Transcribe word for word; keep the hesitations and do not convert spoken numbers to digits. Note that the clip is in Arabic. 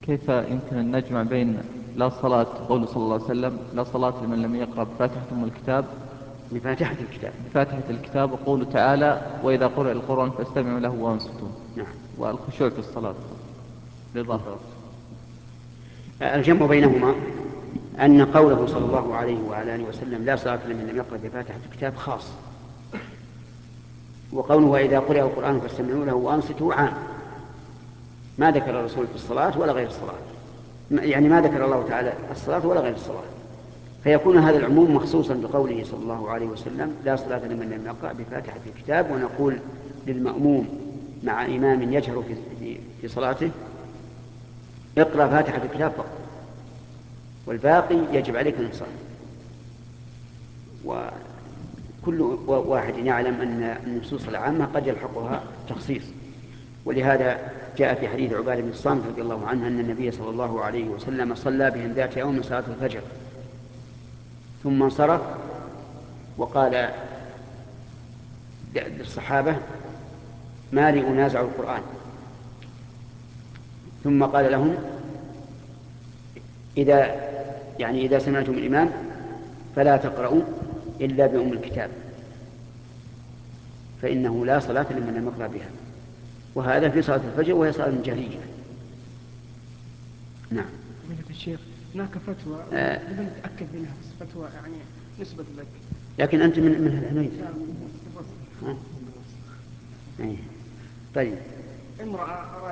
كيف يمكن أن نجمع بين لا صلاة قوله صلى الله عليه وسلم لا صلاة لمن لم يقرأ بفاتحة أم الكتاب بفاتحة الكتاب. بفاتحة الكتاب وقوله تعالى وإذا قرئ القرآن فاستمعوا له وأنصتوا نعم. والخشوع في الصلاة للظاهرة. الجمع بينهما أن قوله صلى الله عليه وعلى آله وسلم لا صلاة لمن لم يقرأ بفاتحة الكتاب خاص، وقوله وإذا قرئ القرآن فاستمعوا له وأنصتوا عام، ما ذكر الرسول في الصلاة ولا غير الصلاة، يعني ما ذكر الله تعالى الصلاة ولا غير الصلاة، فيكون هذا العموم مخصوصا بقوله صلى الله عليه وسلم لا صلاة لمن لم يقرأ بفاتحة الكتاب. ونقول للمأموم مع إمام يجهر في, في صلاته اقرأ فاتحة الكتاب فقط، والباقي يجب عليك الانصات. وكل واحد يعلم أن النصوص العامة قد يلحقها تخصيص، ولهذا جاء في حديث عبادة بن الصامت رضي الله عنه أن النبي صلى الله عليه وسلم صلى بهم ذات يوم صلاة الفجر ثم انصرف وقال للصحابة ما لي أنازع القرآن، ثم قال لهم إذا يعني إذا سمعتم الإمام فلا تقرؤوا إلا بأم الكتاب فإنه لا صلاة لمن لم يقرأ بها. وهذا في صلاة الفجر وهي صلاة جهرية. نعم. فضيلة الشيخ، هناك فتوى آه. بدنا نتأكد منها، بس فتوى يعني نسبة لك. لكن أنت من من الحنين. طيب. امرأة